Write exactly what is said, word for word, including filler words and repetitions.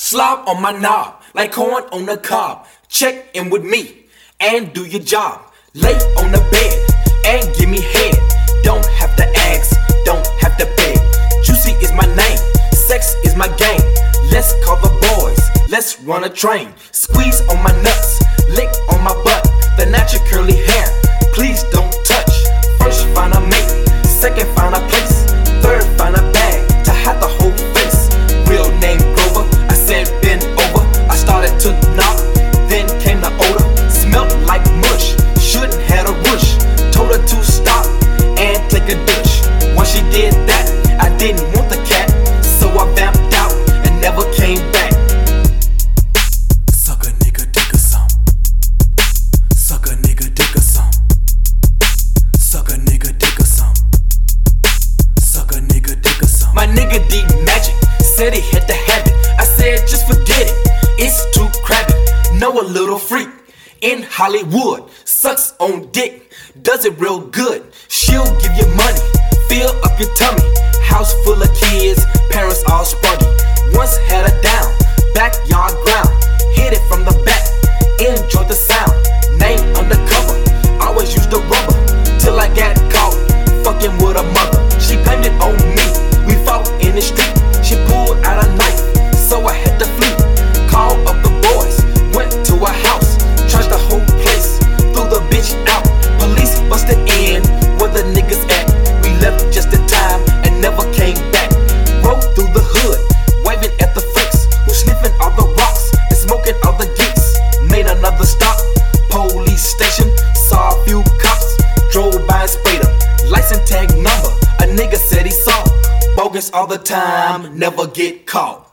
Slob on my knob, like corn on the cob. Check in with me and do your job. Lay on the bed and give me head. Don't have to ask, don't have to beg. Juicy is my name, sex is my game. Let's call the boys, let's run a train. Squeeze on my nuts, lick on my butt. The natural curly hair, please don't touch. First find a mate, second find a place, third find a bag to hide the whole face. Real name Grover, I said bend over. I started to knock, then came the odor. Smelled like mush, shouldn't had a rush. Told her to stop and take a douche. Once she did that, I didn't want the cat, so I vamped out and never came back. Suck a nigga, dick or some. Suck a nigga, dick or some. Suck a nigga, dick or some. Suck a nigga, dick or some. My nigga D Magic said he had to have it. I said just forget it, it's too crabby. Know a little freak in Hollywood, sucks on dick, does it real good. She'll give you money, fill up your tummy. House full of kids, parents all spruggy. Once had her down, backyard ground. Hit it from the back, enjoy the sound. Name undercover, always use the rubber. Till I got caught, fucking with a mother. She blamed it on me, we fought in the street. She pulled out a knife, so I had to flee. Called up the boys, went to her house. Trashed the whole place, threw the bitch out. Police busted in, where the niggas at. We left just in time and never came back. Rode through the hood, waving at the freaks who sniffing all the rocks and smoking all the geeks. Made another stop, police station, saw a few cops, drove by and sprayed them. License tag number, a nigga said he saw. Bogus all the time, never get caught.